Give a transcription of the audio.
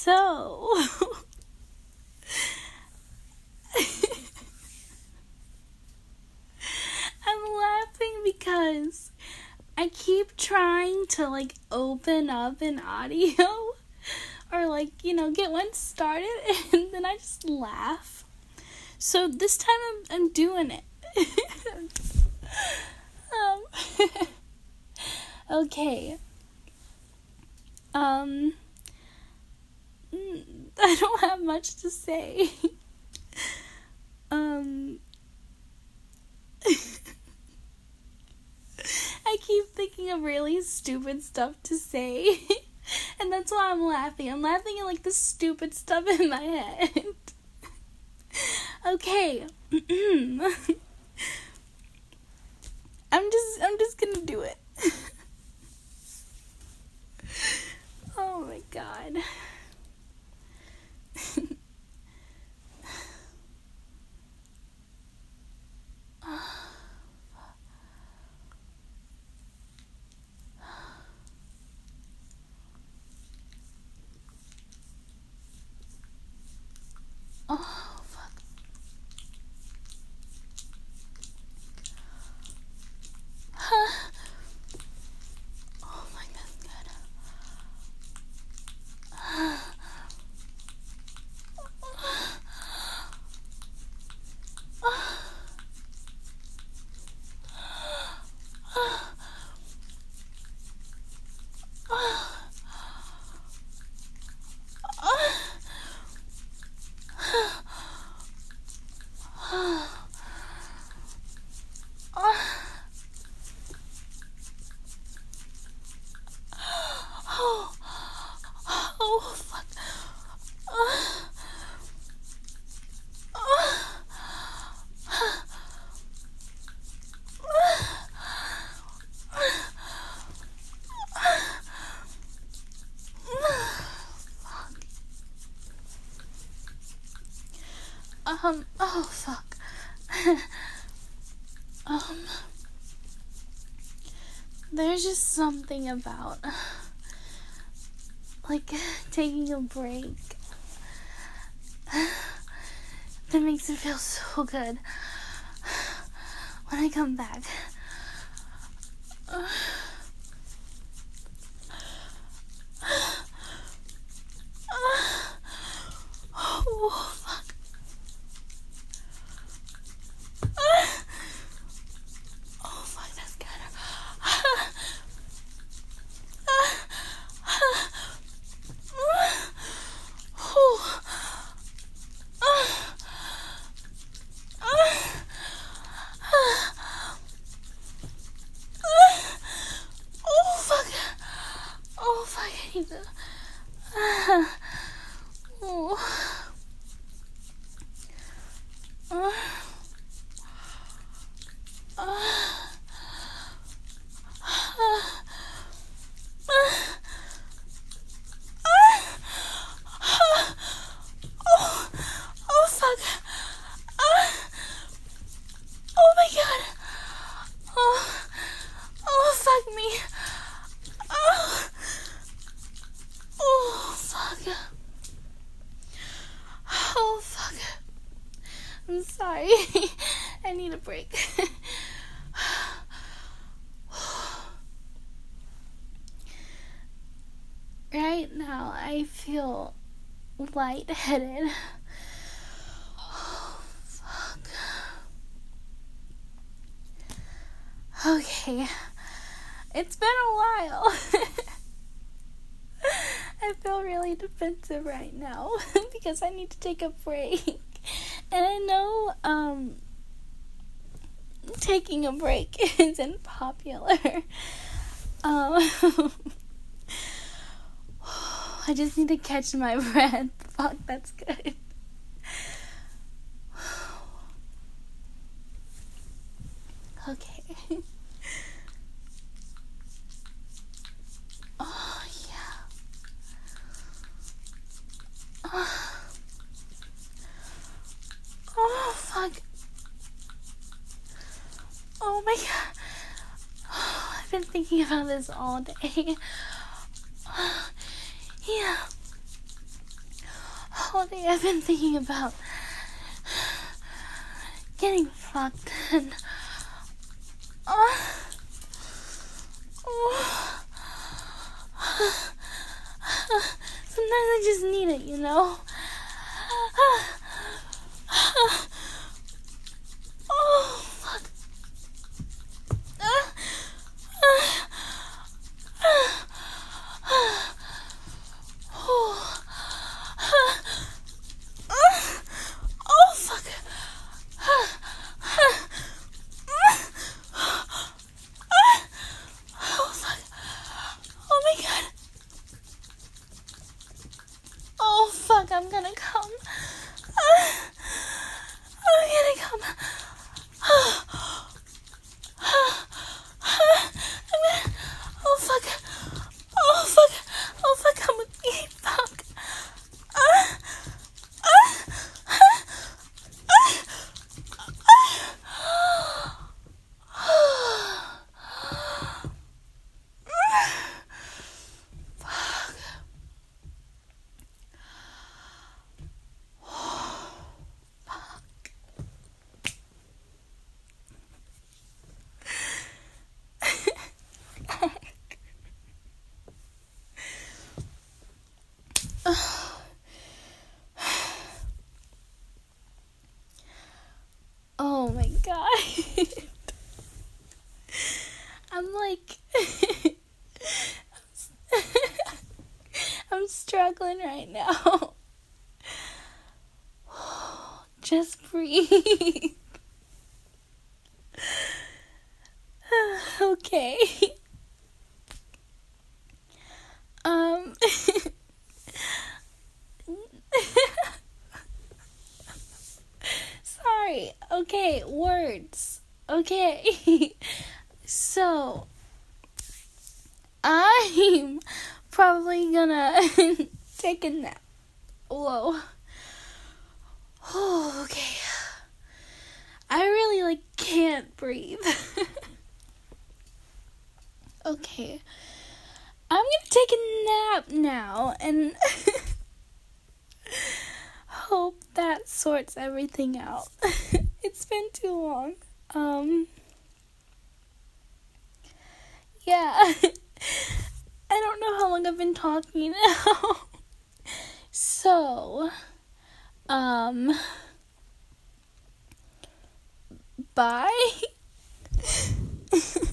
So, I'm laughing because I keep trying to, like, open up an audio or, like, get one started, and then I just laugh. So this time I'm doing it. Okay. I don't have much to say. I keep thinking of really stupid stuff to say. And that's why I'm laughing. I'm laughing at, like, the stupid stuff in my head. Okay. I'm just gonna do it. Oh my god. Oh, fuck. Oh my god, that's good. Oh, fuck. Oh, fuck. There's just something about, like, taking a break that makes it feel so good when I come back. Oh, fuck. Oh, fuck, that's good. Oh, fuck, I need to... Oh my god. Oh, fuck me. Oh, fuck. Oh, fuck. I'm sorry. I need a break. Right now, I feel lightheaded. Oh, fuck. Okay. It's been a while. I feel really defensive right now because I need to take a break. And I know taking a break isn't popular. I just need to catch my breath. Fuck, that's good. Okay. Oh, yeah. Oh, fuck. Oh my god. Oh, I've been thinking about this all day. Yeah. day I've been thinking about getting fucked and sometimes I just need it, you know? Oh, fuck. Oh, fuck. Oh, fuck. Oh, my God. Oh, fuck, I'm gonna come. I'm gonna come. Oh, fuck. Oh, fuck. Oh, fuck, I'm gonna eat. Fuck. Oh my God. I'm like, I'm struggling right now. Just breathe. Okay. Sorry. Okay, words. Okay. So, I'm probably gonna take a nap. Whoa. Oh, okay. I really, can't breathe. Okay. I'm gonna take a nap now and hope that sorts everything out. It's been too long. Yeah. I don't know how long I've been talking now. So, bye.